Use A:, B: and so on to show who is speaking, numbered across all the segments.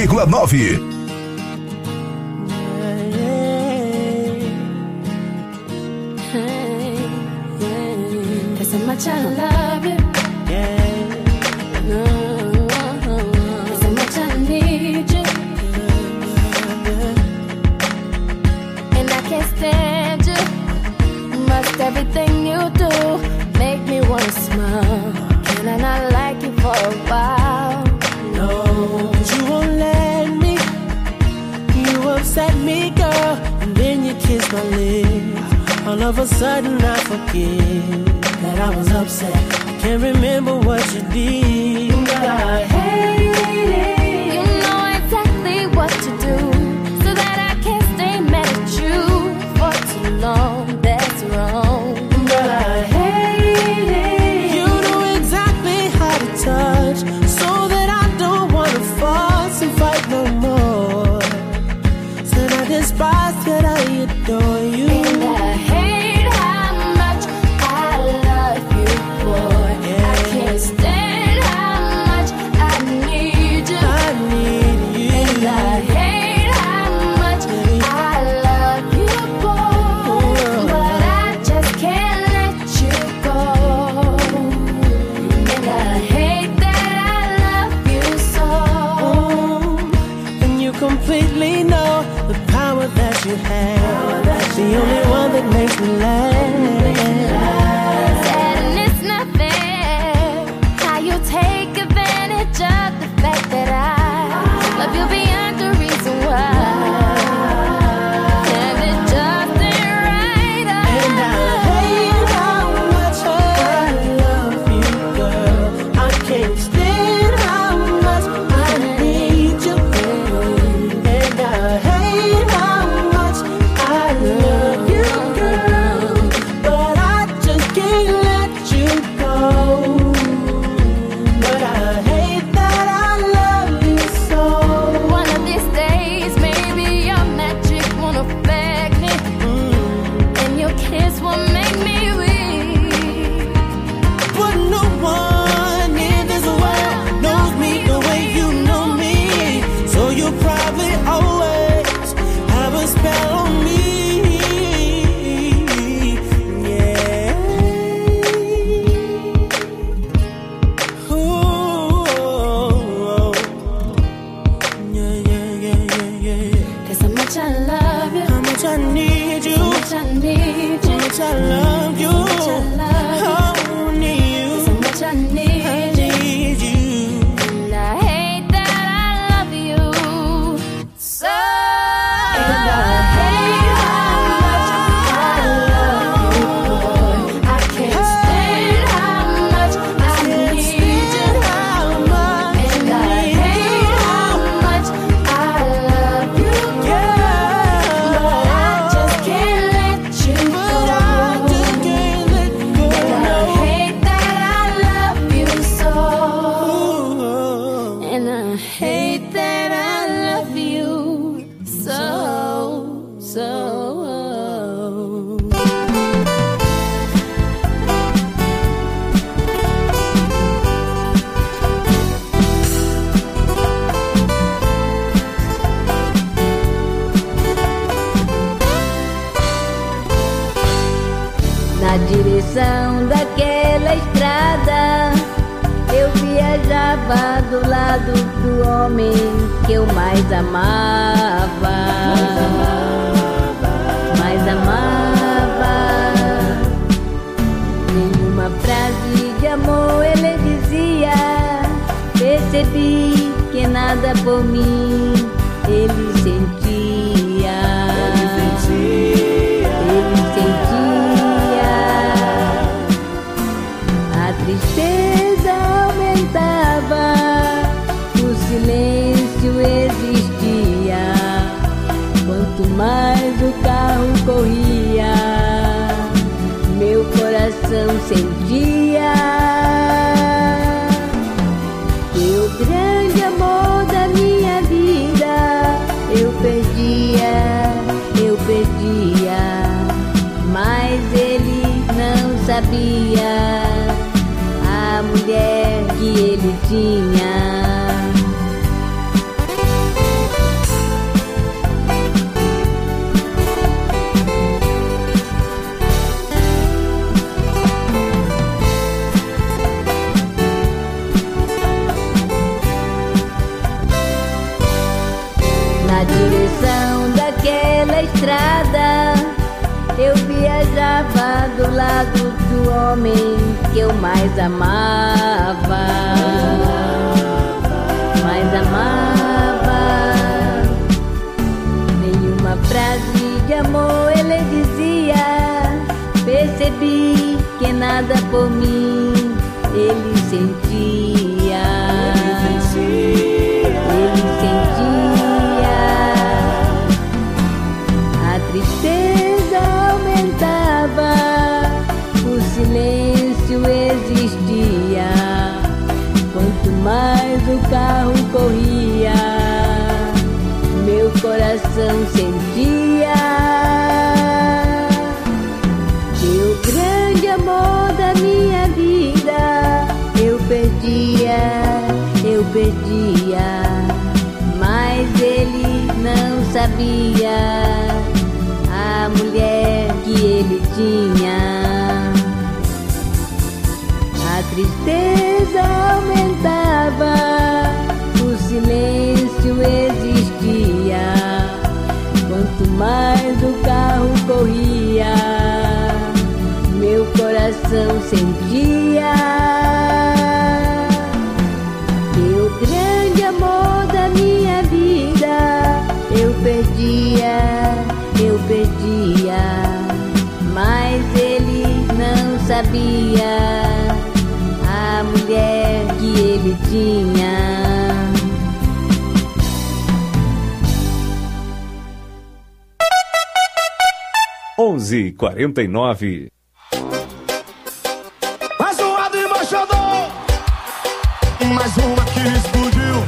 A: 101,9.
B: There's so much I love you. There's so much I need you. And I can't stand you. Must everything you do make me wanna smile. Can I not like you for a while?
C: No, you won't let me. You upset me, girl, and then you kiss my lips. All of a sudden I forget that I was upset. I can't remember what you did, but I hate it.
B: You know exactly what to do, so that I can't stay mad at you for too long. That's wrong,
C: but I hate it. You know exactly how to touch, so that I don't wanna fuss and fight no more. Said I despise that I adore you.
B: and I hate how much I love you, boy. I can't stand how much I need you.
C: I need you.
B: And I hate how much I love you, boy. But I just can't let you go. And I hate that I love you so.
C: And you completely know the power that you have. The only one that makes me laugh.
B: And it's not fair how you take advantage of the fact that I love you beyond the reason why. And it just ain't right.
C: And I hate how much I love you, girl. I can't stand how much I need you. And I hate how much I love you, girl. But I just can't let you go. But I hate that I love you so.
B: One of these days, maybe your magic won't affect me, and your kiss will make me weak.
C: But no one in this world knows me the way you know me. So you'll probably always have a spell on me. Yeah. Ooh. Yeah.
B: There's so much I love you,
C: How much I need you.
B: so much I need you,
C: How much I love you.
B: so much I love you,
C: Oh, I need
B: so
C: you.
B: much I
C: I
B: need you.
C: need you.
B: And I hate that I love you so. And I hate how much I love you, boy. I can't stand how much I need you. And I hate how much I love you, girl. But I just can't let you go. And I hate that I love you so. And I hate that I love you so.
D: Na direção daquela estrada, eu viajava do lado do homem que eu mais amava. Mais amava. Nenhuma frase de amor ele dizia. Percebi que nada por mim ele sentia. Ele sentia. A tristeza aumentava, o silêncio existia. Quanto mais o carro corria, meu coração sentia que o grande amor da minha vida eu perdia, mas ele não sabia a mulher que ele tinha. direção daquela estrada, eu viajava do lado do homem que eu mais amava. Mais amava. Nenhuma frase de amor ele dizia. Percebi que nada por mim ele sentia. Ele sentia. A tristeza aumentava, o silêncio existia. Quanto mais o carro corria, meu coração sentia que o grande amor da minha vida eu perdia, mas ele não sabia a mulher que ele tinha. A tristeza aumentava, o silêncio existia. Quanto mais o carro corria, meu coração sentia que o grande amor da minha vida eu perdia, mas ele não sabia a mulher que ele tinha.
A: 11h49.
E: Mais uma do embaixador, mais uma que explodiu.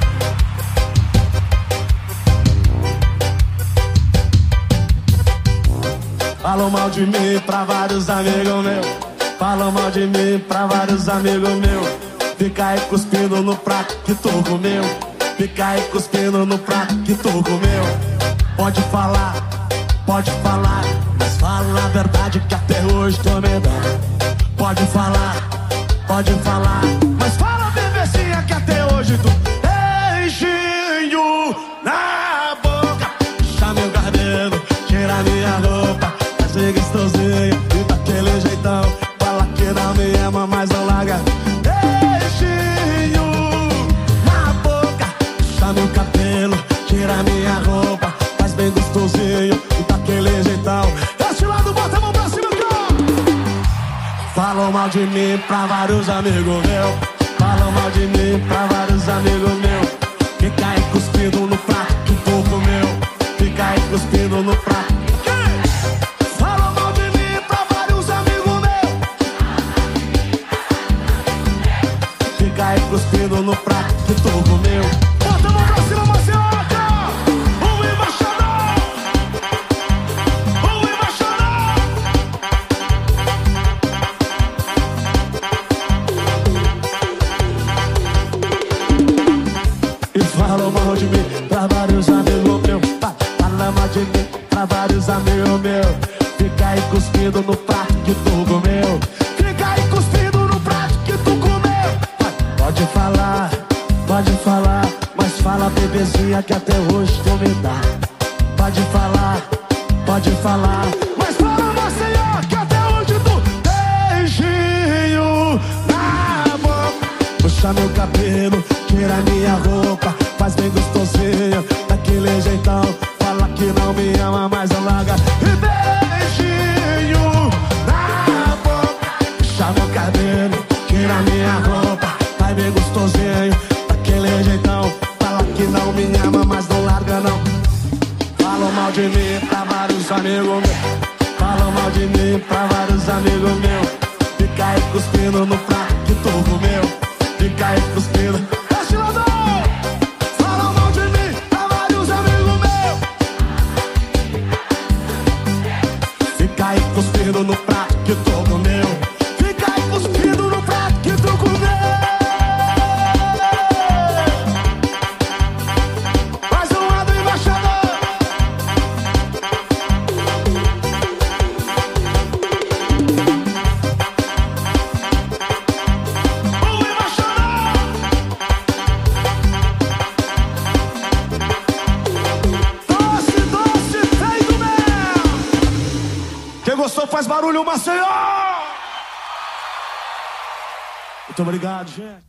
E: Falam mal de mim pra vários amigos meus. Falam mal de mim pra vários amigos meus. Fica aí cuspindo no prato que tu comeu. Fica aí cuspindo no prato que tu comeu. Pode falar, mas fala a verdade que até hoje tô medando. Pode falar, mas fala bebecinha que até hoje tu beijinho na boca. Puxa meu cabelo, tira minha roupa, faz gostosinho e daquele jeitão. Fala que não me ama, mas não larga. Beijinho na boca, puxa meu cabelo, tira minha roupa, faz bem gostosinho e daquele jeitão. Este lado, bota a mão pra cima, cara. Falam mal de mim pra vários amigos meus. Falam mal de mim pra vários amigos meus. Fica aí cuspindo no prato que tu comeu. Fica aí cuspindo no prato. Falam mal de mim pra vários amigos meus. Fica aí cuspindo no prato que tu comeu. Bota a mão pra cima, Marcioca. O embaixador. O embaixador. E falam mal de mim pra vários amigos meus. Fala mal de mim pra vários amigos meus. Fica aí cuspindo no prato que tu comeu. Fica aí cuspindo no prato que tu comeu. Pode falar, mas fala bebezinha que até hoje tu me dá. Pode falar, mas fala Maceió que até hoje tu beijinho na boca. Puxa meu cabelo, tira minha roupa, faz bem gostosinho, daquele jeitão. Fala que não me ama, mas não larga. E beijinho na boca. Puxa meu cabelo, tira minha roupa, faz bem gostosinho, daquele jeitão. Fala que não me ama, mas não larga não. Falam mal de mim pra vários amigos meus. Falam mal de mim pra vários amigos meus. Fica aí cuspindo no prato que tu comeu. Fica aí cuspindo. Estilador! Falam mal de mim pra vários amigos meus. Fica aí cuspindo no prato que tu comeu. Fica aí cuspindo no prato que tu comeu. Mais uma do embaixador. O coração faz barulho, Maceió! Muito obrigado, gente.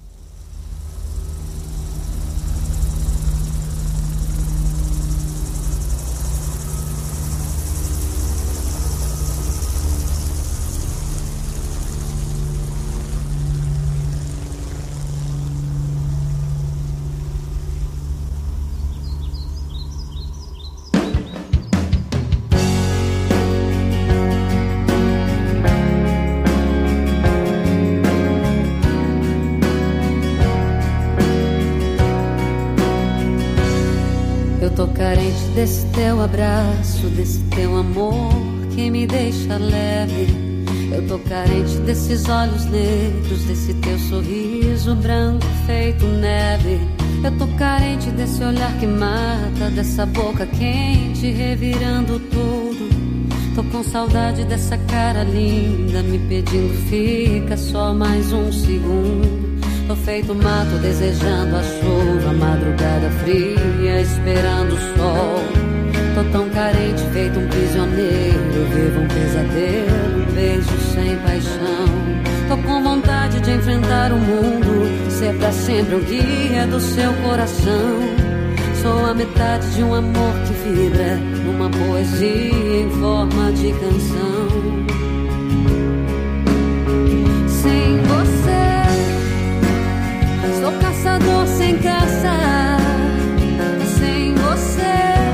A: Tô carente desse teu abraço, desse teu amor que me deixa leve. Eu tô carente desses olhos negros, desse teu sorriso branco feito neve. Eu tô carente desse olhar que mata, dessa boca quente revirando tudo. Tô com saudade dessa cara linda me pedindo fica só mais um segundo. Tô feito mato desejando a chuva, madrugada fria esperando o sol. Tô tão carente feito um prisioneiro, vivo um pesadelo, um beijo sem paixão. Tô com vontade de enfrentar o mundo, ser pra sempre o guia do seu coração. Sou a metade de um amor que vibra numa poesia em forma de canção. Sem você sou caçador sem caça, sem você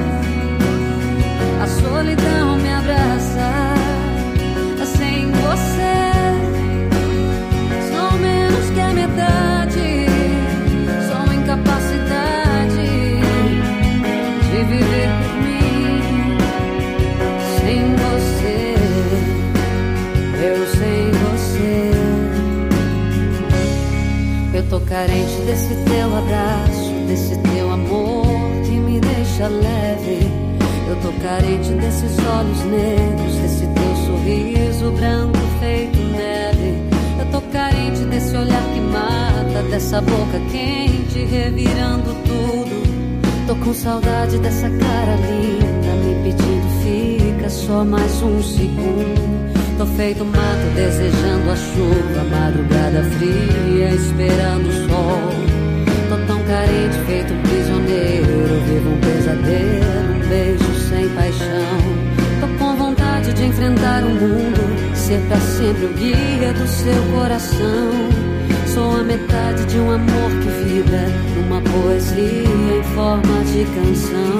A: a solidão me abraça. Sem você sou menos que a metade, sou incapacidade de viver por mim. Sem você, eu sem você. Eu tô carente desse teu abraço, desse teu amor que me deixa leve. Eu tô carente desses olhos negros, desse teu sorriso branco feito neve. Eu tô carente desse olhar que mata, dessa boca quente revirando tudo. Tô com saudade dessa cara linda me pedindo fica só mais um segundo. Tô feito mato desejando a chuva, madrugada fria esperando o sol. Tô tão carente feito um prisioneiro, vivo um pesadelo, um beijo sem paixão. Tô com vontade de enfrentar o mundo, ser pra sempre o guia do seu coração. Sou a metade de um amor que vibra numa poesia em forma de canção.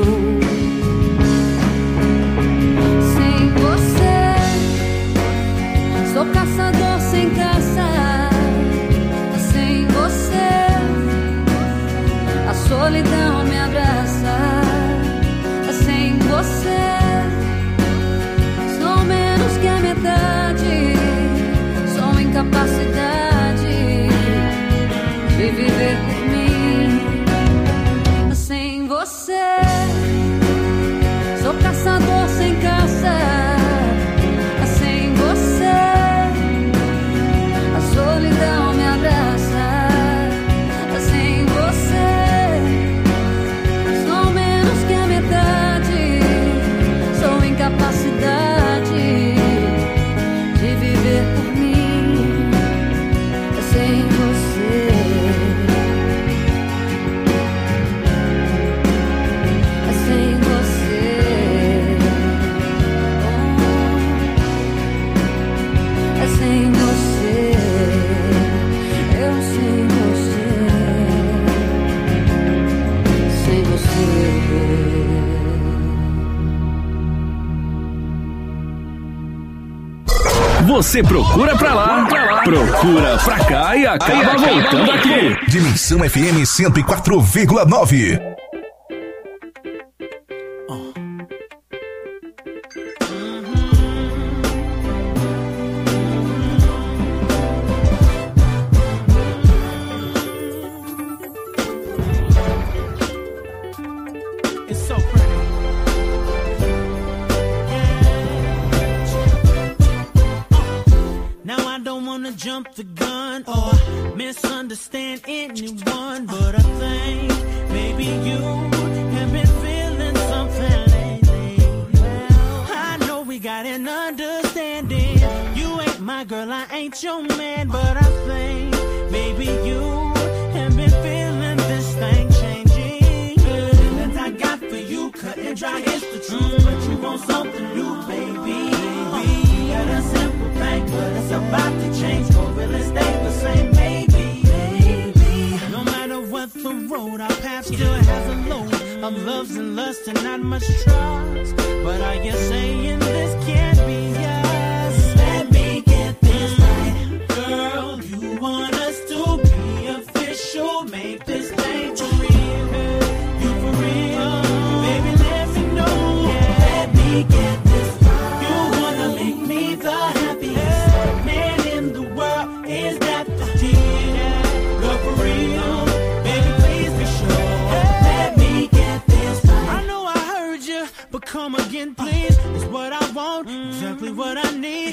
A: Sem você sou caçador sem caça, sem você a solidão me abraça. Sem você sou menos que a metade, sou incapacidade de viver por mim. Sem você sou caçador sem caça. Solidão me abraça. Sem você sou menos que a metade, sou incapacidade de viver por mim. Sem você, sem você, sem você.
F: Você procura pra lá, procura pra cá e acaba voltando aqui.
G: Dimensão FM 104,9.
C: Jump the gun or misunderstand anyone, but I think maybe you have been feeling something lately. Well, I know we got an understanding. girl, I ain't your man, but I think maybe you have been feeling this thing changing. Feelings I got for you, cut and dry, it's the truth, but you want something new, baby. Got a simple thing, but it's about to change. Or will it stay the same, maybe? No matter what the road, our path still has a load of loves and lust and not much trust. But are you saying this can't be us? Let me get this right, girl. You want us to be official? Make this thing for real. You for real? Baby, let me know. Let me get this right. You wanna make me the happiest man in the world? Is that the deal? Girl, for real? Baby, please be sure. Let me get this right. I know I heard you, but come again, please. It's what I want, exactly what I need.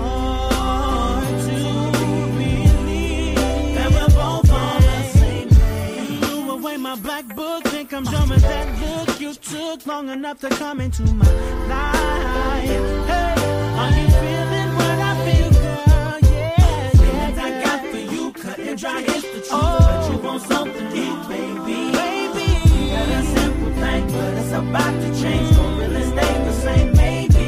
C: Hard to believe that we're both on the same page. You away my black book, think I'm done with that look. You took long enough to come into my life. Hey, are you feeling what I feel, girl? Yeah, feelings I got for you, cut and dry, it's the truth. But you want something new, baby. Got a simple thing, but it's about to change. Or will it stay the same, maybe?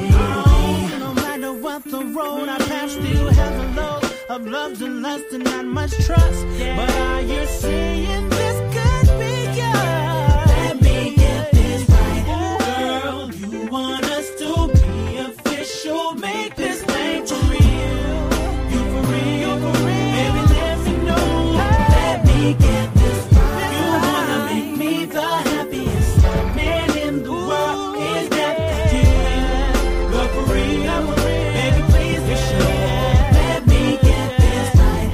C: No matter what the road I pass, still has a load of loves and lust and not much trust. But are you seeing this could be yours? Let me get this right, girl. You want us to be official? Make this thing for real. You for real? Baby, let me know. Let me get this right. You wanna make me the happiest man in the world? Is that the deal? Go for real? Baby, please be sure. Let me get this right.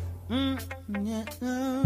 C: Yeah.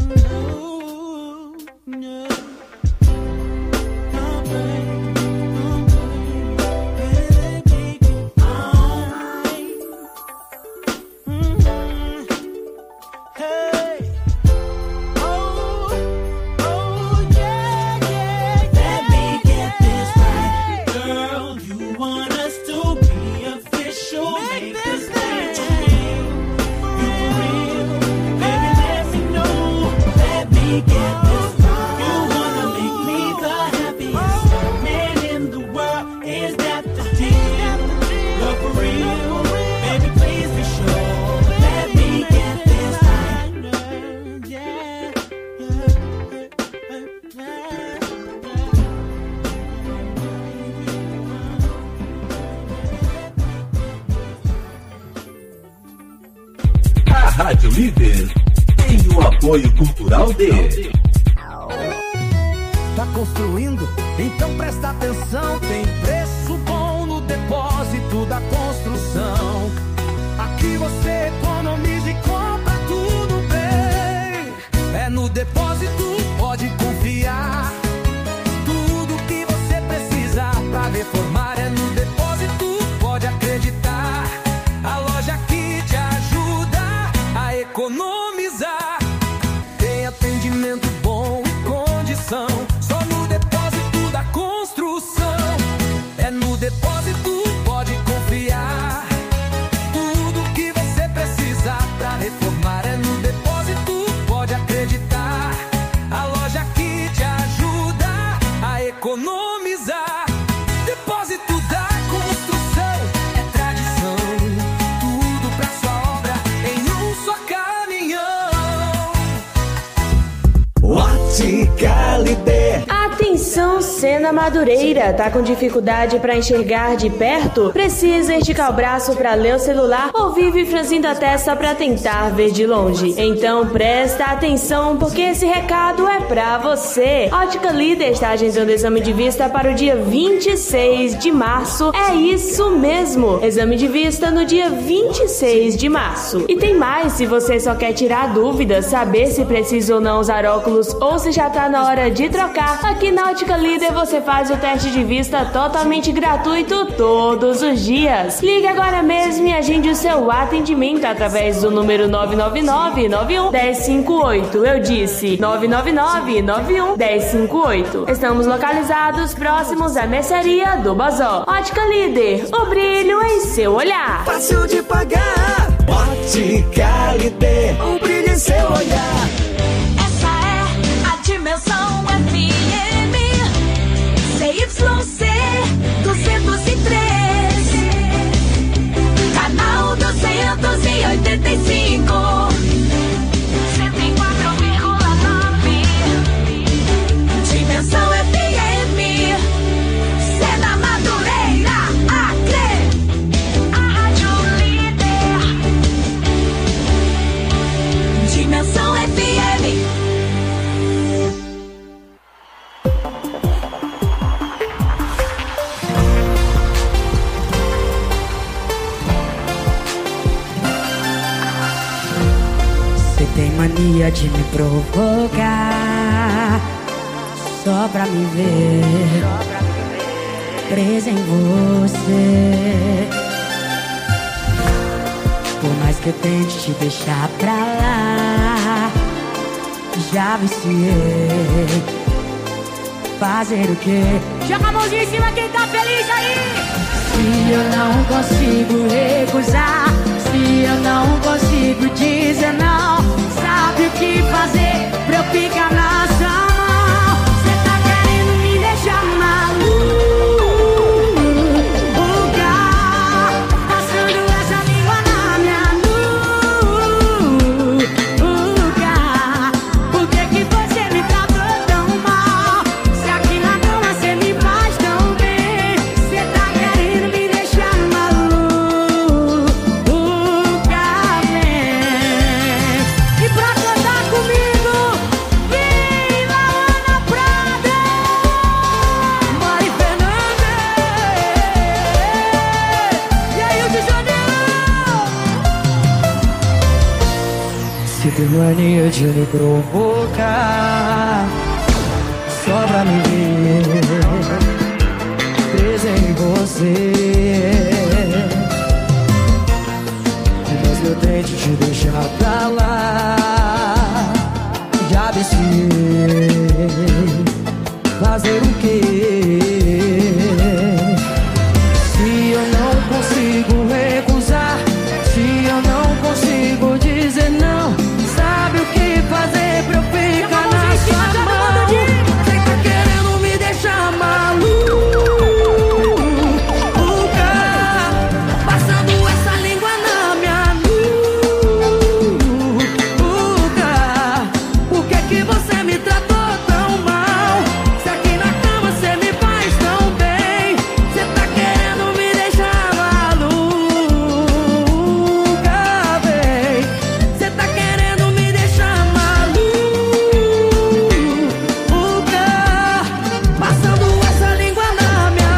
H: Rádio Líder tem o apoio cultural de...
I: Tá construindo? Então presta atenção. Tem preço bom no depósito da construção. Aqui você economiza e compra tudo bem. É no depósito, pode confiar. Tudo que você precisa pra reformar é no depósito, pode acreditar. A loja que te ajuda a economizar. Tem atendimento bom e condição. Só no depósito da construção. É no depósito, pode confiar. Tudo que você precisa pra reformar é no depósito, pode acreditar. A loja que te ajuda a economizar. Depósito da construção é tradição. Tudo pra sua obra em um só caminhão.
J: Ótica Líder.
D: Atenção, Sena Madureira, tá com dificuldade para enxergar de perto? Precisa esticar o braço para ler o celular ou vive franzindo a testa para tentar ver de longe? Então presta atenção, porque esse recado é pra você. Ótica Líder está agendando exame de vista para o dia 26 de março. É isso mesmo, exame de vista no dia 26 de março. E tem mais, se você só quer tirar dúvidas, saber se precisa ou não usar óculos ou se já tá na hora de trocar, aqui na Ótica Líder você faz o teste de vista totalmente gratuito todos os dias. Ligue agora mesmo e agende o seu atendimento através do número 999-91-1058. Eu disse 999-91-1058. Estamos localizados próximos à mercearia do Bazó. Ótica Líder, o brilho em seu olhar.
J: Fácil de pagar. Ótica LD, o brilho em seu olhar.
B: Essa é a Dimensão FM. CYC 203, canal 285, 104,9. Dimensão FM, Sena Madureira, Acre, a rádio líder. Dimensão FM.
K: Tem mania de me provocar só pra me ver presa em você. Por mais que eu tente te deixar pra lá, já viciei. Fazer o quê? Joga a mãozinha em cima quem tá feliz aí. Se eu não consigo recusar, se eu não consigo dizer não, sabe o que fazer pra eu ficar na sua mão? Cê tá querendo me deixar maluca, passando essa língua na minha nuca. Por que que você me tratou tão mal? Se aqui na cama cê me faz tão bem. Cê tá querendo me deixar maluca, e pra cantar comigo, viva Ana Prada, Mari Fernandes, e aí o de Janeiro. Se tem mania de me provocar só pra me ver presa em você, mas eu tento te deixar pra lá, já viciei. Fazer o quê? Se eu não consigo recusar, se eu não consigo dizer não, sabe o que fazer pra eu ficar na sua mão? Cê tá querendo me deixar maluca, passando essa língua na minha nuca. Por que que você me tratou tão mal? Se aqui na cama cê me faz tão bem. Cê tá querendo me deixar maluca, bem. Cê tá querendo me deixar maluca, passando essa língua na minha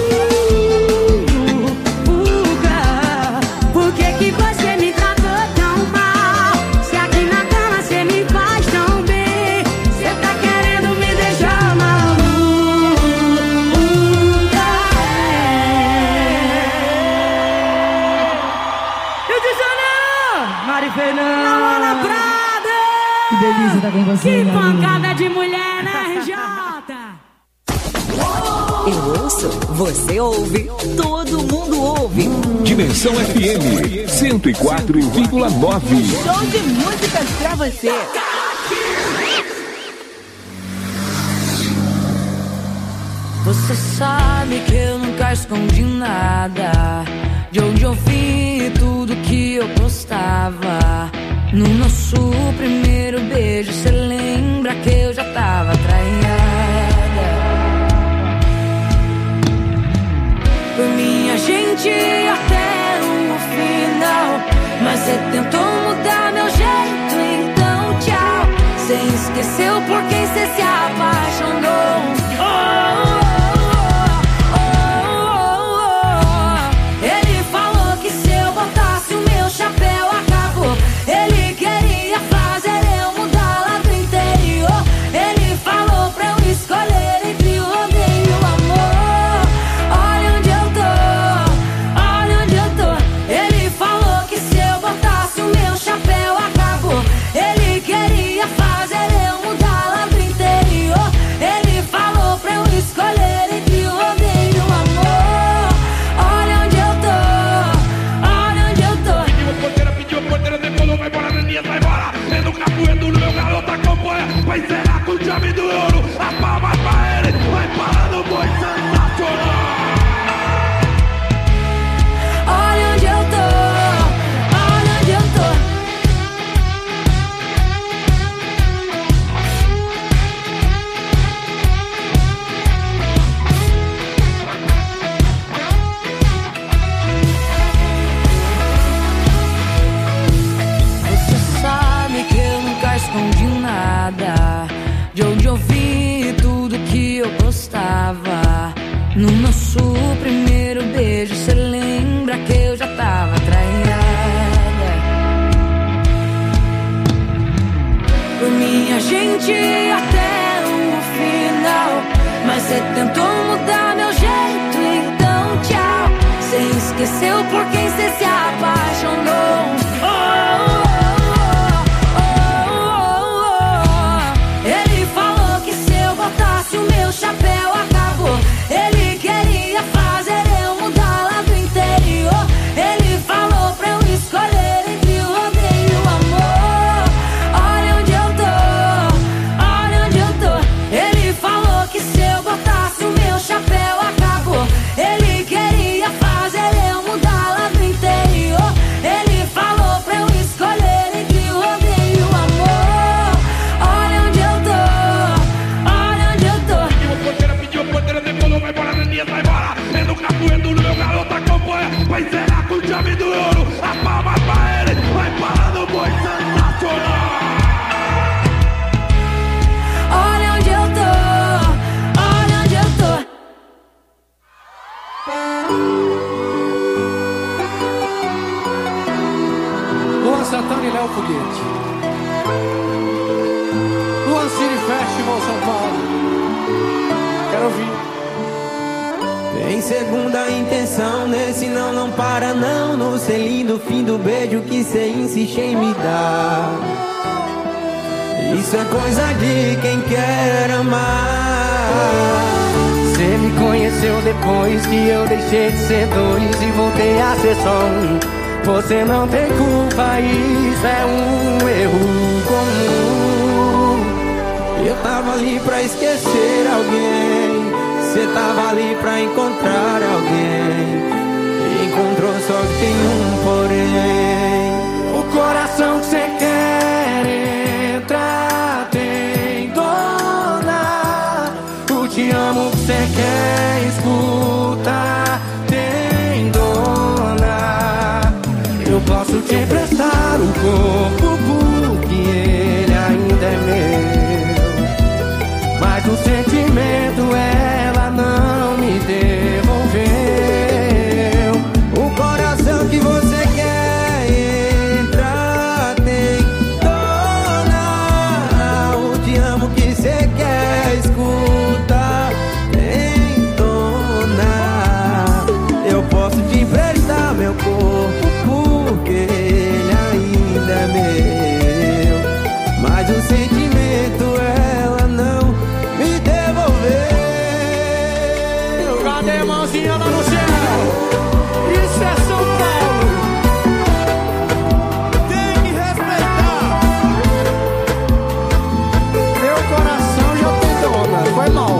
K: nuca. Por que que você me tratou tão mal? Se aqui na cama cê me faz tão bem. Cê tá querendo me deixar maluca. E o de Janeiro, Mari Fernandes, Ana Prada. Que delícia tá com você. Que pancada de mulher, né, RJ?
L: Eu ouço, você ouve, todo mundo ouve.
F: Dimensão FM 104,9.
L: Show de músicas pra você.
K: Você sabe que eu nunca escondi nada, de onde eu vim e tudo que eu postava. No nosso primeiro beijo, cê lembra que eu já tava traída? Por mim a gente ia até o final, mas cê tentou mudar meu jeito, então tchau. Cê esqueceu por quem cê se apaixonou. Ele falou que se eu botasse o meu chapéu acabou. Ele queria fazer eu mudar lá do interior. Ele falou pra eu escolher entre o odeio e o amor. Olha onde eu tô, olha onde eu tô. Ele falou que se eu botasse o meu chapéu acabou. Ele queria fazer eu mudar lá do interior. estava no nosso primeiro beijo. Cê lembra que eu já tava traída? Por mim a gente ia até o final, mas cê tentou mudar meu jeito, então tchau. Cê esqueceu por quem cê se apaixonou. Ele falou que se eu botasse o meu chapéu acabou. Ele queria fazer eu mudar lá do interior. Ele falou pra eu escolher entre o rodeio e o amor. Olha onde eu tô, olha onde eu tô. Ele falou que se eu botasse o meu chapéu acabou. Ele queria fazer eu mudar lá do interior. Ele falou pra eu escolher entre o rodeio e o amor. Olha onde eu tô, olha onde eu tô.
I: Pediu porteira, depois vai embora, Neninha vai embora. É no capoeiro do meu garoto acompanha. Vai zerar com o chave do ouro. A palma pra ele, vai parar no boi sensacional.
K: Olha onde eu tô, olha onde eu tô.
M: Luan Santana e Léo Foguete. Luan City Festival São Paulo. Quero ouvir.
C: Tem segunda intenção, nesse não para não. No selinho do fim do beijo que cê insiste em me dar. Isso é coisa de quem quer amar. Cê me conheceu depois que eu deixei de ser dois e voltei a ser só um. Você não tem culpa, isso é um erro comum. Eu tava ali pra esquecer alguém, cê tava ali pra encontrar alguém. Encontrou só que tem um porém. O coração que cê quer entrar tem dona. O te amo que cê quer escutar tem dona. Eu posso te emprestar o corpo porque ele ainda é meu, mas o sentimento ela não me devolveu. O coração que você quer entrar tem dona. O te amo que você quer escutar tem dona. Eu posso te emprestar meu corpo porque ele ainda é meu, mas o sentimento ela não me devolveu.
M: Cadê a mãozinha lá no céu? Isso é São Paulo. Tem que respeitar. Meu coração já tem dona. Foi mal.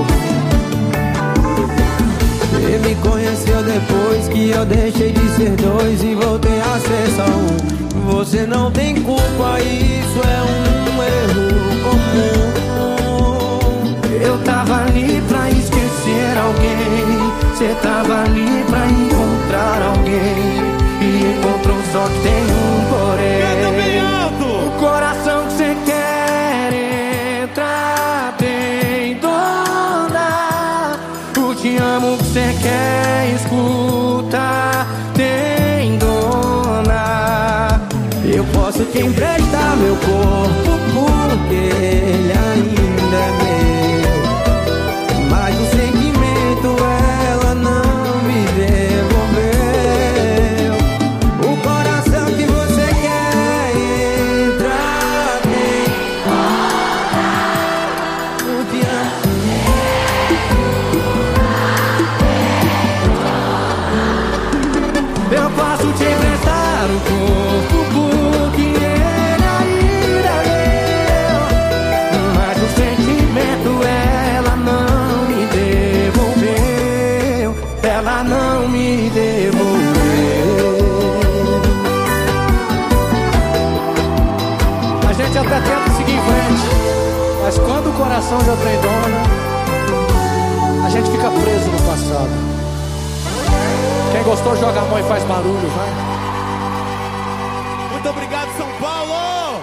C: Você me conheceu depois que eu deixei de ser dois e voltei a ser só um. Você não tem culpa, isso é um erro comum. Eu tava ali pra esquecer alguém, cê tava ali pra encontrar alguém. E encontrou só que tem um porém. O coração que cê quer entrar tem dona. O te amo que cê quer escutar tem dona. Eu posso te emprestar meu corpo porque ele ainda é meu, mas o sentimento ela não me devolveu. O coração que você quer entrar tem dona. Eu te amo. Eu posso te emprestar o corpo porque ele ainda é meu, mas o sentimento ela não me devolveu. Ela não me devolveu.
M: A gente até tenta seguir em frente, mas quando o coração já tem dona, a gente fica preso no passado. Quem gostou, joga a mão e faz barulho, vai.
N: Muito obrigado, São Paulo!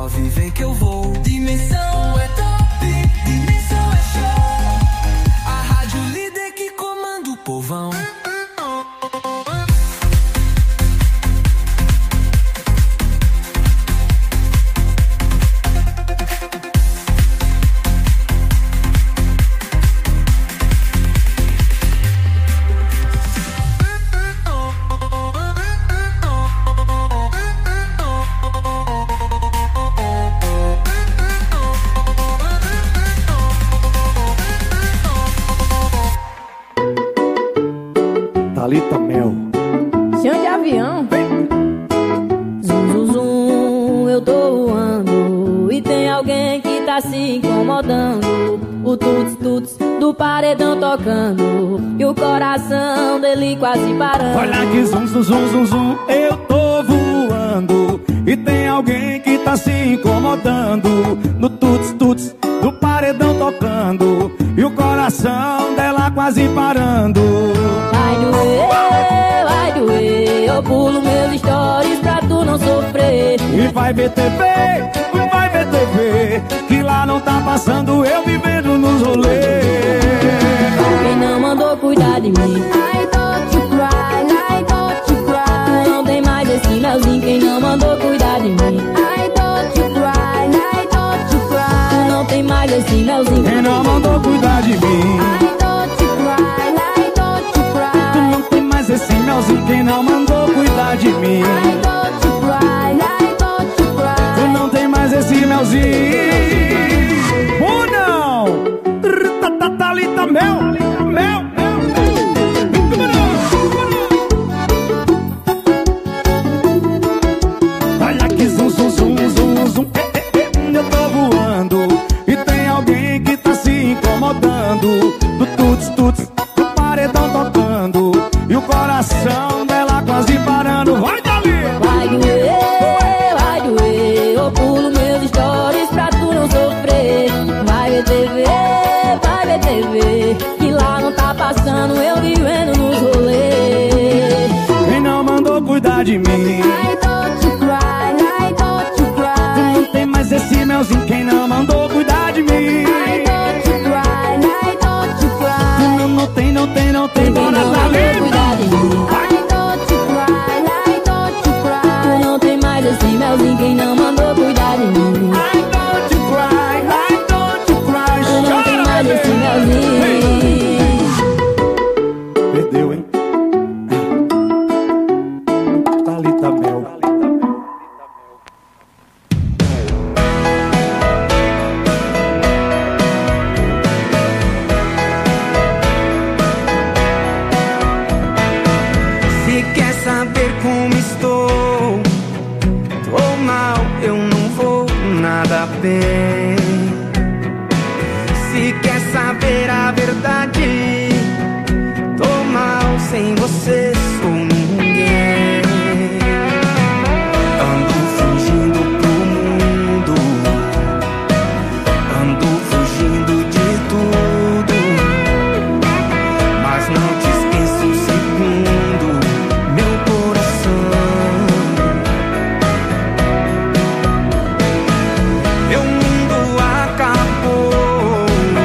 I: 9, vem que eu vou. Dimensão é top, dimensão é show. A rádio líder que comanda o povão.
M: Thalita Mel.
O: Chão de avião. Zum, zum, zum, eu tô voando e tem alguém que tá se incomodando. O tuts, tuts do paredão tocando e o coração dele quase parando.
J: Olha que zum, zum, zum, zum, zum, eu tô voando e tem alguém que tá se incomodando. No tuts, tuts do paredão tocando e o coração dela quase parando.
O: Vai doer, eu pulo meus stories pra tu não sofrer.
J: E vai ver TV, que lá não tá passando eu vivendo nos rolês.
O: Quem não mandou cuidar de mim, I don't you cry, I don't you cry. Tu não tem mais esse melzinho, quem não mandou cuidar de mim, I don't you cry, I don't you cry. Tu não tem mais esse melzinho,
J: quem não mandou cuidar de mim,
O: I don't you cry, I don't you cry.
J: Tu não tem mais esse melzinho, quem não mandou cuidar de mim,
O: I don't you cry, I don't you cry.
J: Tu não tem mais esse melzinho. Ou não? Thalita Mel, Mel. Olha que zum, zum, zum, zum, zum, eu tô voando e tem alguém que tá se incomodando. Do tuts, tuts, do paredão tocando e o coração dela quase parando. Vai dali!
O: Vai doer, eu pulo meus stories pra tu não sofrer. Vai ver TV, que lá não tá passando eu vivendo nos rolês.
J: Quem não mandou cuidar de mim,
O: I don't you cry, I don't you cry.
J: Tu não tem mais esse melzinho, quem não mandou cuidar de mim,
O: I don't you cry, I don't you cry.
J: Tu não tem, bora
O: dali! Cuidar de mim, I don't you cry, I don't you cry. Tu não tem mais esse melzinho, quem não mandou cuidar de mim,
J: I don't you cry, I don't you cry.
O: Tu não tem mais esse melzinho.
J: Perdeu, hein? Thalita Mel.
I: Se quer saber como estou, tô mal, eu não vou nada bem. Se quer saber a verdade, tô mal, sem você sou ninguém. Ando fugindo pro mundo, ando fugindo de tudo, mas não te esqueço um segundo, meu coração. Meu mundo acabou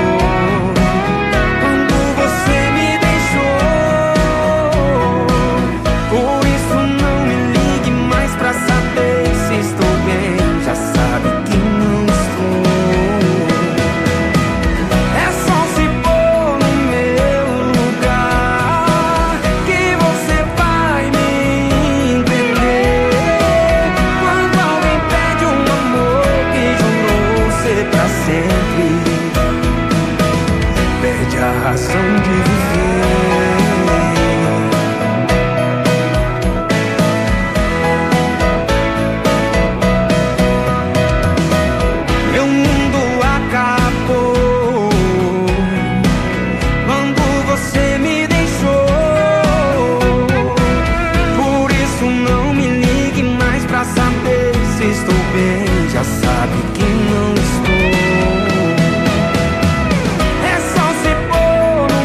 I: quando você me deixou. Por isso não me ligue mais pra saber se estou bem, já sabe que não estou. É só se pôr no meu lugar que você vai me entender. Quando alguém pede um amor que jurou ser pra sempre, perde a razão de viver. Meu mundo acabou quando você me deixou. Por isso não me ligue mais pra saber se estou bem, já sabe que não estou. É só se pôr no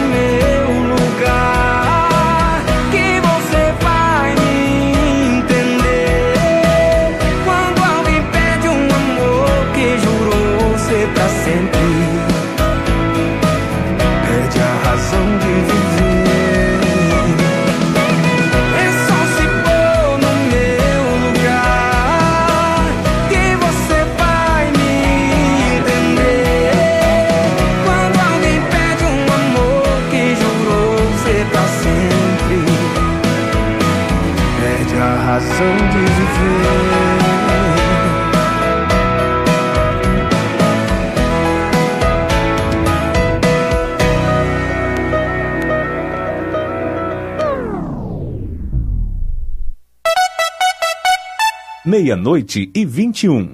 F: 00000000000000000000000000000000000000000000000000000000000000000000000000000000000000000000000000000000000000000000000000000000000000000000000000000000000000000000000000000000000000000000000000000000000000000000000000000000000000llh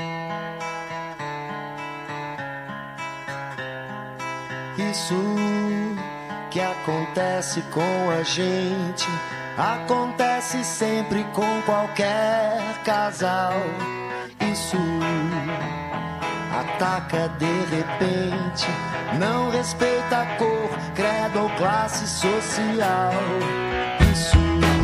P: Isso que acontece com a gente acontece sempre com qualquer casal. Isso ataca de repente, não respeita a cor, credo ou classe social. Isso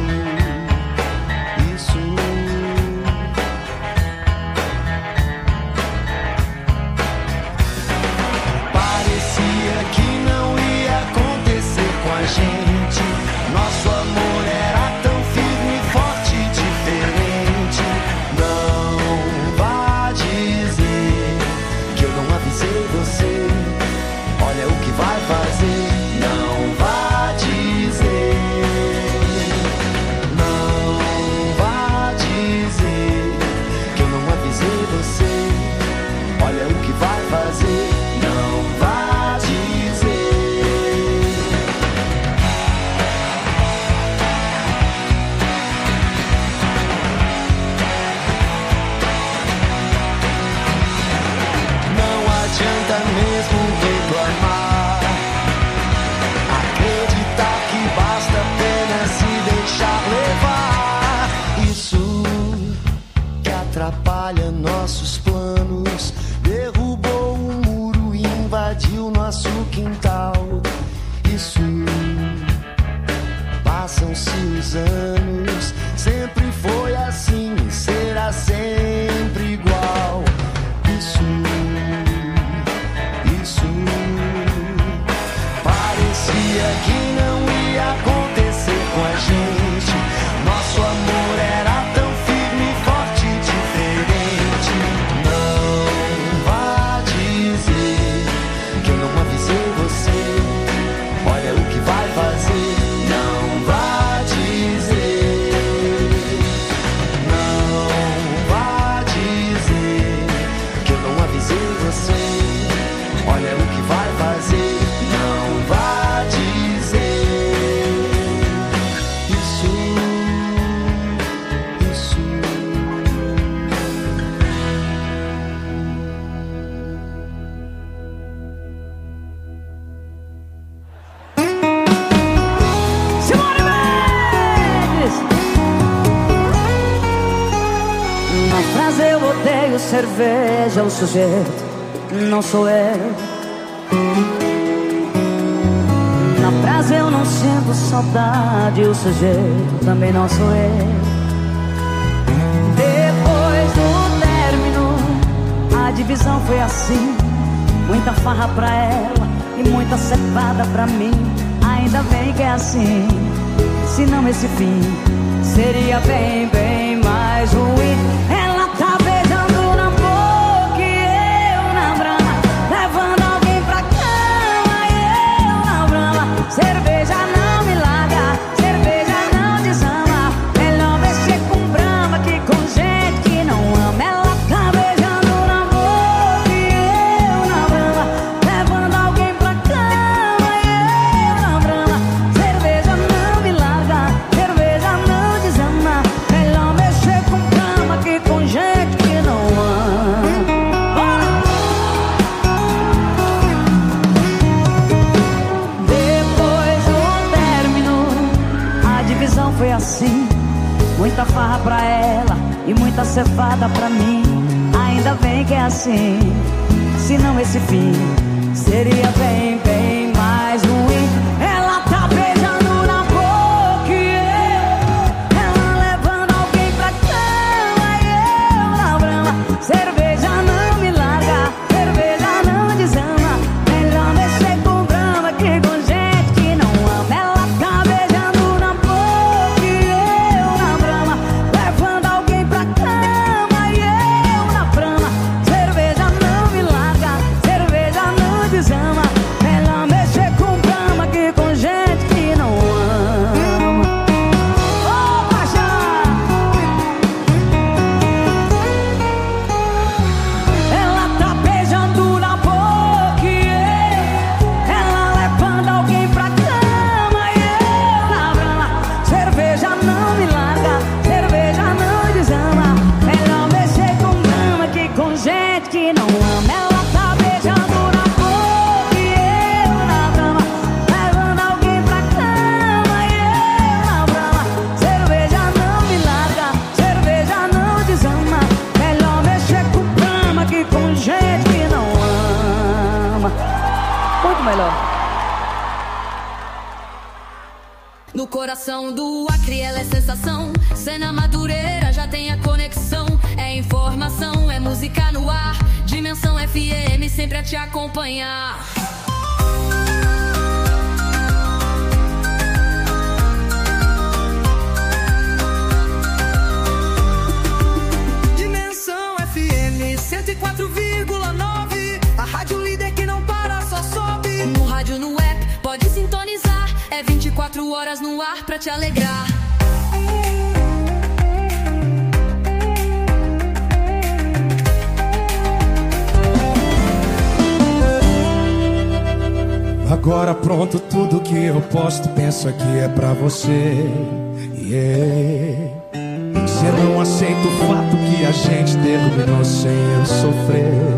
P: parecia que não ia acontecer com a gente. Nosso amor era tão firme, forte e diferente. Não vá dizer que eu não avisei você. Olha o que vai fazer. Não vá dizer. Não vá dizer que eu não avisei você. Olha o que vai fazer. Não vá dizer. Não adianta mesmo reclamar, acreditar que basta apenas se deixar levar. Isso que atrapalha nossos planos, derrubou um muro e invadiu nosso quintal. Isso passam-se os anos, sempre foi assim e será sempre igual. Isso parecia que não ia acontecer com a gente. Nosso amor era tão firme, forte e diferente. Não vá dizer que eu não avisei você. Olha o que vai fazer. Não vá dizer. Não vá dizer que eu não avisei você. Olha o que vai fazer. Não vá dizer. Isso.
K: Simone Mendes! Na frase eu odeio cerveja, o sujeito não sou eu. Na frase eu não sinto saudade, o sujeito também não sou eu. Depois do término, a divisão foi assim: muita farra pra ela e muita cevada pra mim. Ainda bem que é assim, senão esse fim seria bem, bem mais ruim. Ela tá beijando na boca e eu na brama, levando alguém pra cama e eu na brama. Cerveja não me larga, cerveja não desama. Melhor mexer com brama que com gente que não ama. Ela tá beijando na boca e eu na brama, levando alguém pra cama e eu na brama. Cerveja não me larga, cerveja não desama. Melhor mexer com brama que com gente que não ama. Depois do término, a divisão foi assim: muita farra pra ela e muita cevada pra mim. Ainda bem que é assim, senão esse fim seria bem, bem mais ruim. Ela tá beijando na boca e ela levando alguém pra cama e eu na brama. Cerveja não me larga, cerveja não desama. Melhor mexer com brama que com gente que não ama. Ela tá beijando na boca e eu na brama, levando alguém pra cama e eu na brama. Cerveja não me larga, cerveja não desama. Melhor que com gente que não ama. Muito melhor.
A: No coração do Acre ela é sensação. Cena Madureira já tem a conexão. É informação, é música no ar. Dimensão FM sempre a te acompanhar.
I: Dimensão FM 104,9. A rádio líder que não para, só sobe.
A: No rádio, no app, pode sintonizar. É 24 horas no ar pra te alegrar.
J: Agora pronto, tudo que eu posto, penso que é pra você. Você não aceita o fato que a gente terminou sem eu sofrer.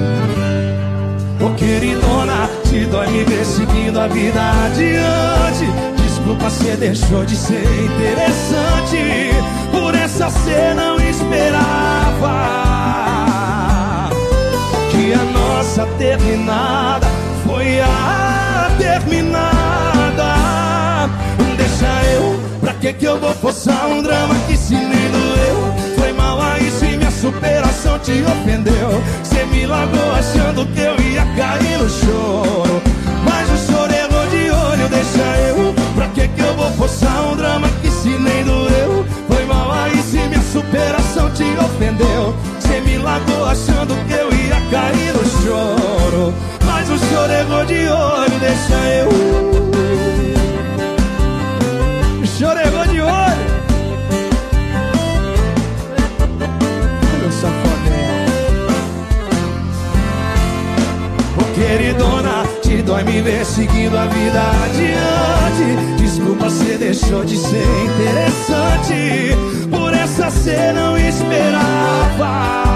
J: Ô queridona, te dói me ver seguindo a vida adiante. Desculpa, cê deixou de ser interessante. Por essa cê não esperava que a nossa terminada foi a terminada. Deixa eu, pra que eu vou forçar um drama que se nem doeu? Foi mal aí se minha superação te ofendeu. Cê me largou achando que eu ia cair no choro, mas o choro errou de olho. Deixa eu, pra que eu vou forçar um drama que se nem doeu? Foi mal aí se minha superação te ofendeu. Cê me largou achando que eu ia cair no choro, mas o choro errou de olho. Deixa eu, o choro errou de olho. Meu safadão. Ô queridona, te dói me ver seguindo a vida adiante. Desculpa, cê deixou de ser interessante. Por essa cê não esperava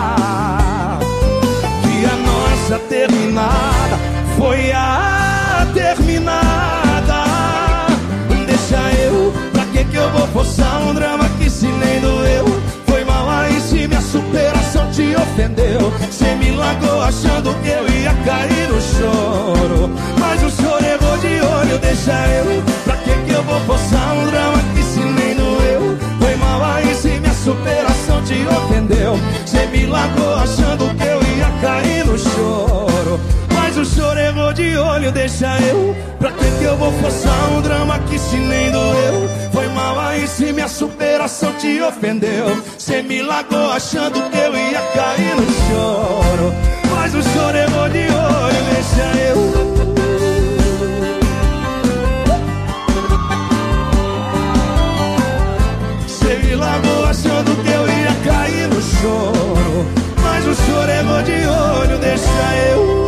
J: que a nossa terminada foi a terminada. Deixa eu, pra que eu vou forçar um drama que se nem doeu? Foi mal aí se minha superação te ofendeu. Cê me largou achando que eu ia cair no choro, mas o choro errou de olho. Deixa eu, pra que eu vou forçar um drama que se nem doeu? Foi mal aí se minha superação te ofendeu. Cê me largou achando que eu ia cair no choro, mas o choro errou de olho. Deixa eu, pra que eu vou forçar um drama que se nem doeu? Foi mal aí se minha superação te ofendeu. Cê me largou achando que eu ia cair no choro, mas o choro errou de olho. Deixa eu, cê me largou achando que eu ia cair no choro, mas o choro errou de olho. Deixa eu.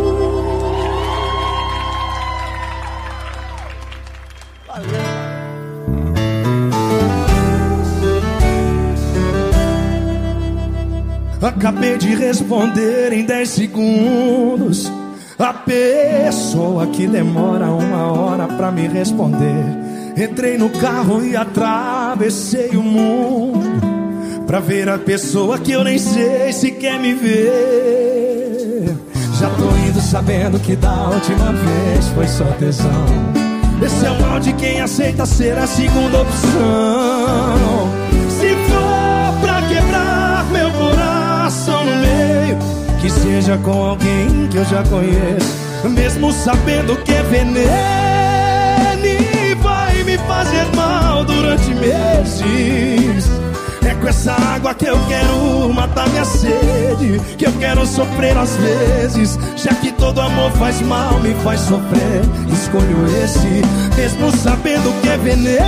J: Acabei de responder em 10 segundos a pessoa que demora 1 hora pra me responder. Entrei no carro e atravessei o mundo pra ver a pessoa que eu nem sei se quer me ver. Já tô indo sabendo que da última vez foi só tesão. Esse é o mal de quem aceita ser a segunda opção. Se for pra quebrar meu coração no meio, que seja com alguém que eu já conheço, mesmo sabendo que é veneno e vai me fazer mal durante meses. É com essa água que eu quero matar minha sede, que eu quero sofrer às vezes, já que todo amor faz mal, me faz sofrer. Escolho esse, mesmo sabendo que é veneno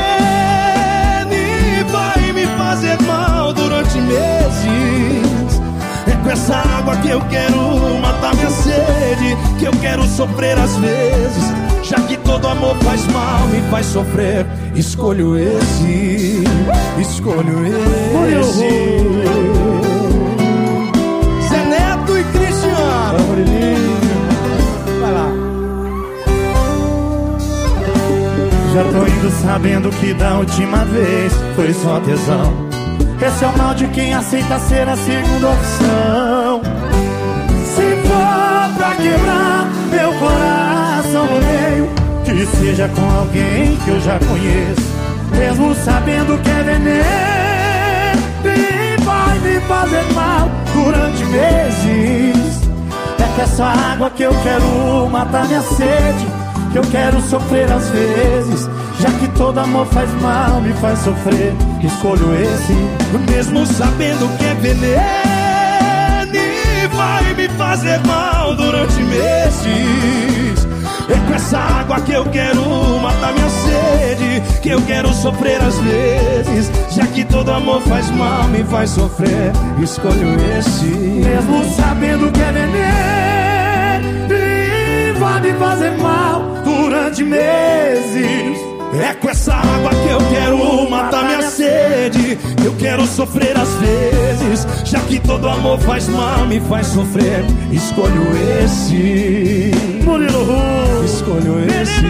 J: e vai me fazer mal durante meses. É com essa água que eu quero matar minha sede, que eu quero sofrer às vezes, já que todo amor faz mal, me faz sofrer. Escolho esse, escolho esse. Zé Neto e Cristiano. Vai lá.
E: Já tô indo sabendo que da última vez foi só tesão. Esse é o mal de quem aceita ser a segunda opção.
J: esteja com alguém que eu já conheço, mesmo sabendo que é veneno e vai me fazer mal durante meses. É com essa água que eu quero matar minha sede, que eu quero sofrer às vezes, já que todo amor faz mal, me faz sofrer. Escolho esse,
I: mesmo sabendo que é veneno e vai me fazer mal durante meses. É com essa água que eu quero matar minha sede, que eu quero sofrer às vezes, já que todo amor faz mal, me faz sofrer. Escolho esse,
J: mesmo sabendo que é veneno e vai me fazer mal durante meses.
I: É com essa água que eu quero matar minha sede, que eu quero sofrer às vezes, já que todo amor faz mal, me faz sofrer. Escolho esse,
J: Murilo Ru.
I: Escolho esse.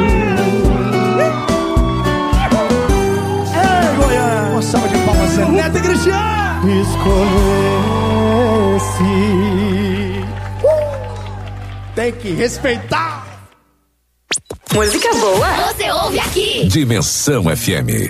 J: Ei, Goiás,
I: uma salva de palmas, Zé Neto e Cristiano.
J: Escolho esse.
I: Tem que respeitar.
L: Música boa
B: você ouve aqui.
G: Dimensão FM.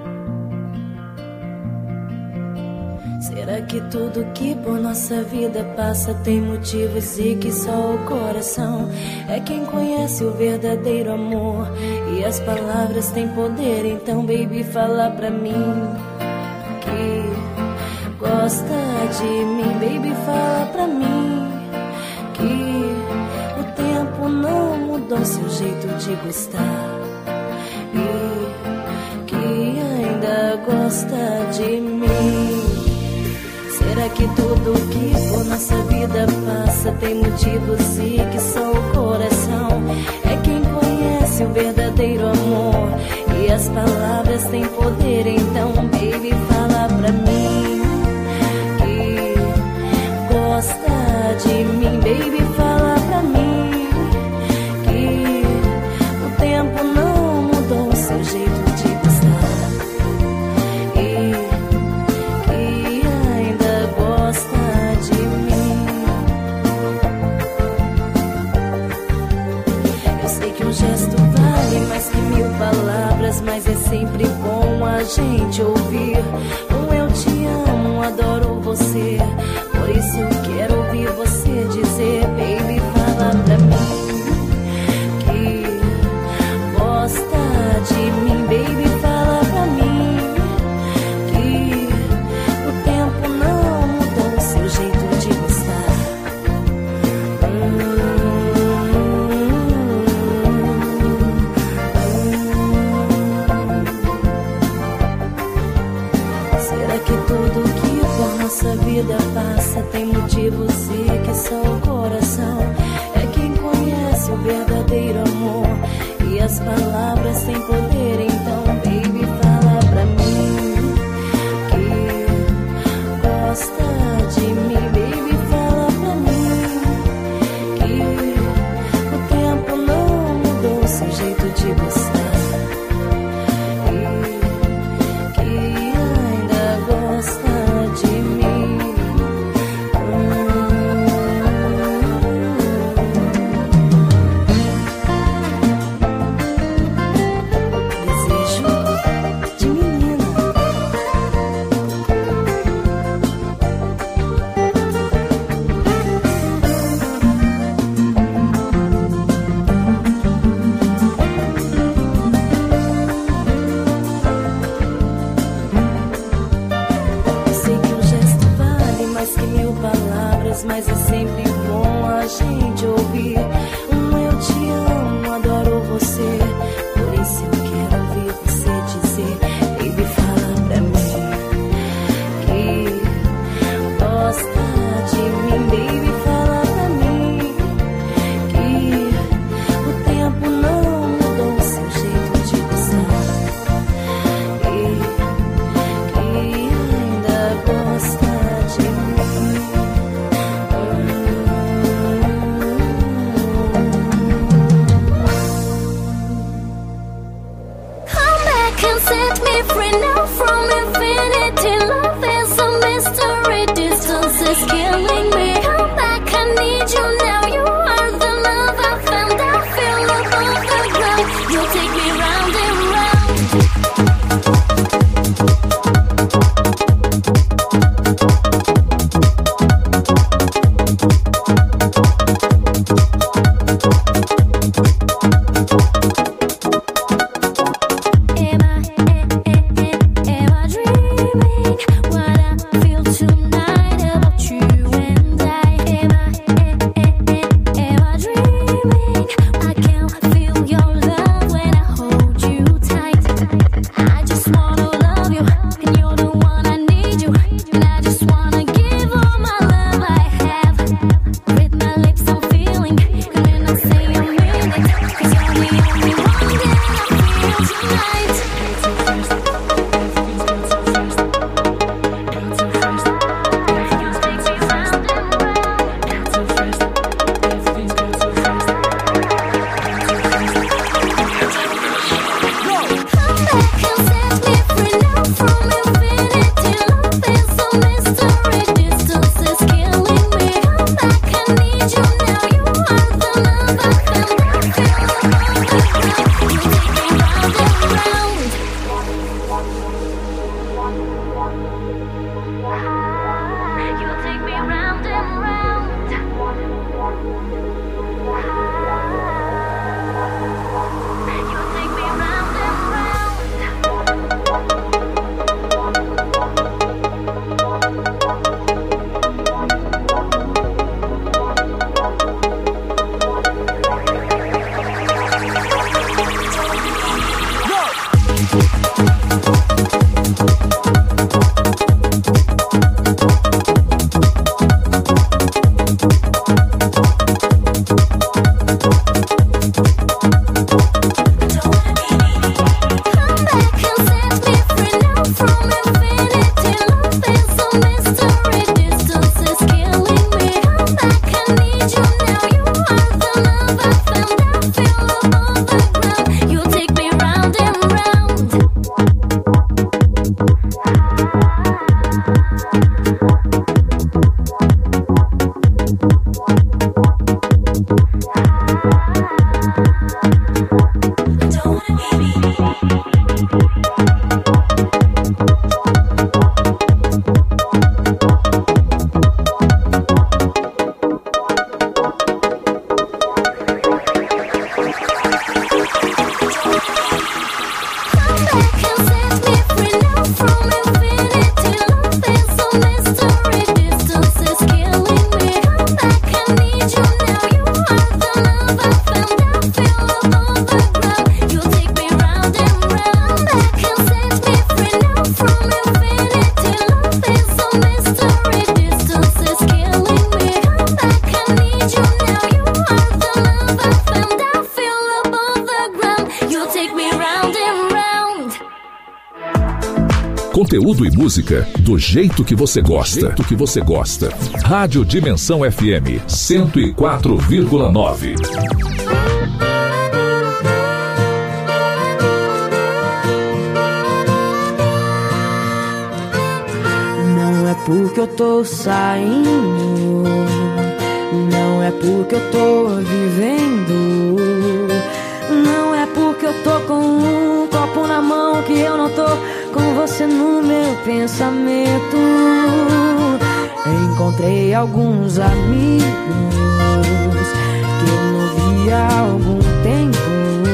O: Será que tudo que por nossa vida passa tem motivos e que só o coração é quem conhece o verdadeiro amor? E as palavras têm poder, então baby fala pra mim que gosta de mim. Baby fala pra mim que o tempo não mudou seu jeito de gostar e que ainda gosta de mim. Será que tudo que por nossa vida passa tem motivos e que só o coração é quem conhece o verdadeiro amor? E as palavras têm poder, então baby fala pra mim que gosta de mim. Baby fala pra mim que o tempo não mudou seu jeito de gostar e que ainda gosta de mim. Eu sei que um gesto vale mais que 1000 palavras, mas é sempre bom a gente ouvir um eu te amo, adoro você. Por isso eu quero ouvir você dizer, baby, fala pra mim que gosta de mim. Baby, fala pra mim que o tempo não mudou seu jeito de gostar. Será que tudo que por nossa vida passa tem motivos e que só o coração é quem conhece o verdadeiro amor? E as palavras têm poder, então baby fala pra mim que gosta de mim. Baby fala pra mim que o tempo não mudou seu jeito de gostar e que ainda gosta de mim. Desejo de menina. Eu sei que um gesto vale mais que 1000 palavras, mas é sempre bom a gente ouvir um eu te amo, adoro você. Por isso eu quero ouvir você dizer, baby, fala pra mim que gosta de mim. Baby, fala pra mim que o tempo não mudou seu jeito de gostar e que ainda gosta de mim.
B: lips I'm feeling, and when I say I mean it, 'cause you're the only one that I feel tonight.
Q: Conteúdo e música do jeito que você gosta. Rádio Dimensão FM 104,9.
K: Não é porque eu tô saindo, não é porque eu tô vivendo, não é porque eu tô com um copo na mão que eu não tô com você no meu pensamento. Encontrei alguns amigos que eu não via há algum tempo.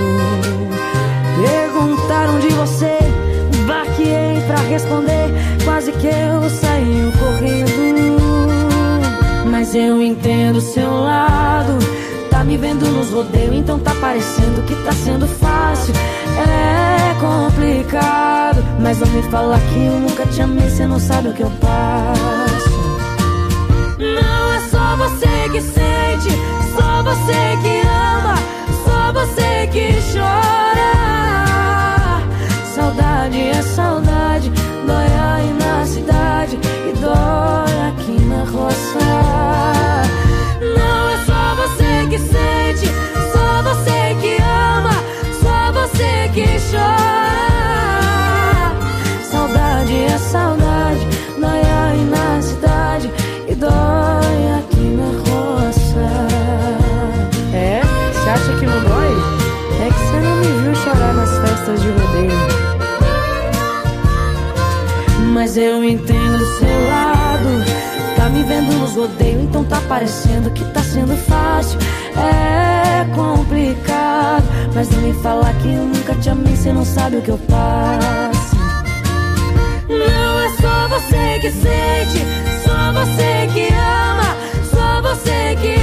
K: Perguntaram de você, baqueei pra responder, quase que eu saí correndo. Mas eu entendo o seu lado, tá me vendo nos rodeios, então tá parecendo que tá sendo fácil. É complicado, mas não me fala que eu nunca te amei, cê não sabe o que eu passo. Não é só você que sente, só você que ama, só você que chora. Saudade é saudade, dói aí na cidade e dói aqui na roça. Não é só você que sente, só você que ama, só você que chora. Saudade é saudade, dói aí na cidade e dói aqui na roça. É? Você acha que não dói? É que você não me viu chorar nas festas de rodeio. Mas eu entendo do seu lado, tá me vendo nos rodeios, então tá parecendo que tá sendo fácil. É complicado, mas não me fala que eu nunca te amei, cê não sabe o que eu passo. Não é só você que sente, só você que ama, só você que